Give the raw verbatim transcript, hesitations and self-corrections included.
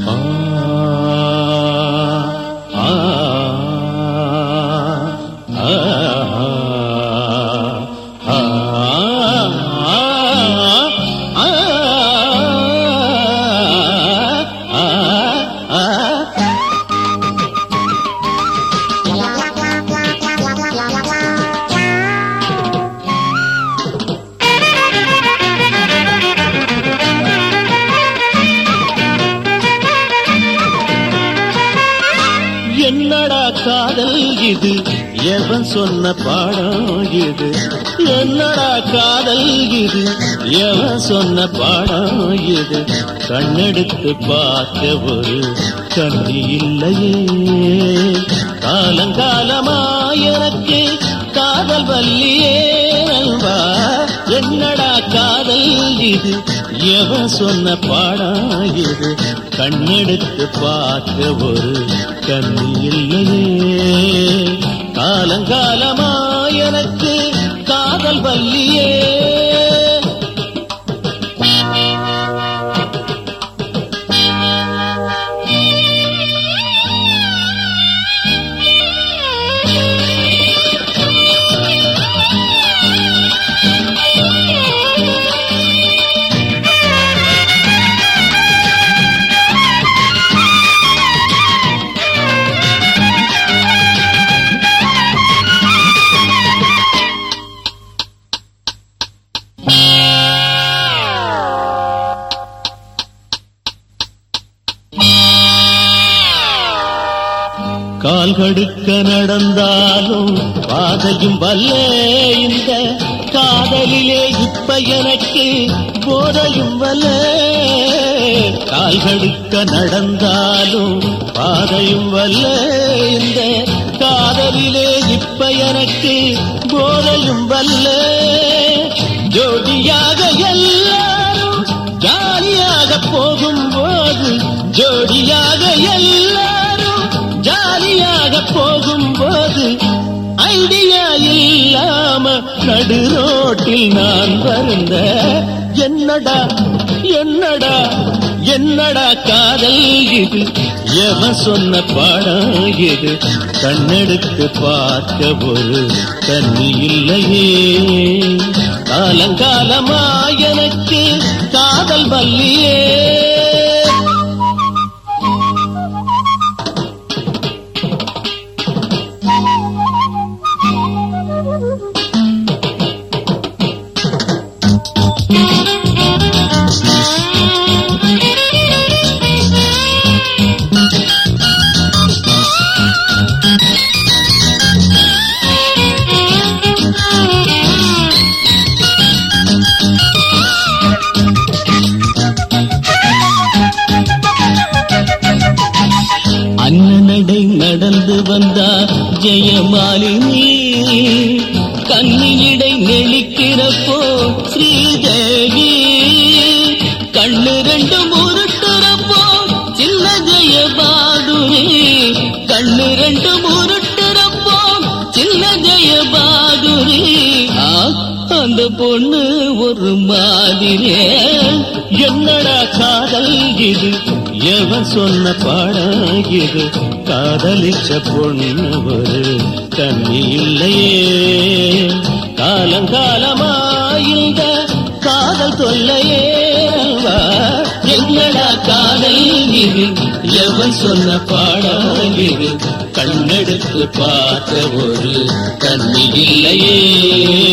என்னடா காதல் இது எவன் சொன்ன பாடம் இது என்னடா காதல் இது எவன் சொன்ன பாடம் இது கண்ணெடுத்து பார்க்க ஒரு கண்ணி இல்லையே காலங்காலமா எனக்கு காதல் வல்லியே அல்வா என்னடா காதல் இது எவன் சொன்ன பாடம் இது கண்ணெடுத்து பார்க்க ஒரு கண்ணி இல்லையே காலங்காலமா எனக்கு காதல் வல்லியே கால் கடுக்க நடந்தாலும் பாதையும் வல்ல இந்த காதலிலே இப்ப எனக்கு போதையும் வல்ல கால் கடுக்க நடந்தாலும் பாதையும் வல்ல இந்த காதலிலே இப்ப எனக்கு போதையும் வல்ல ஜோடியாக எல்லாரும் ஜாலியாக போகும்போது ஜோடியாக எல்லாரும் ஜாலியாக போகும்போது ஐடியா இல்லாம நடு ரோட்டில் நான் வருந்த என்னடா என்னடா என்னடா காதல் இது எவன் சொன்ன பாடம் இது கண்ணெடுத்து பார்க்க ஒரு கண்ணி இல்லையே காலங்காலமா எனக்கு காதல் வல்லியே அண்ணனடை நடந்து வந்தார் ஜெயமாலினி கண்ணிடை நெளிக்கிறப்போ ஸ்ரீதேவி கண்ணு ரெண்டு முருட்டுறப்போ சின்ன ஜெயபாதுரி கண்ணு ரெண்டு முருட்டுறப்போ சின்ன ஜெயபாதுரி அந்த பொண்ணு ஒரு மாதிரி என்னடா காதல் இது எவன் சொன்ன பாடம் இது காதலிச்ச பொண்ணு ஒரு கண்ணி இல்லையே காலங்காலமா இந்த காதல் தொல்லையே என்னடா காதல் இது எவன் சொன்ன பாடம் இது கண்ணெடுத்து பார்த்த ஒரு கண்ணி இல்லையே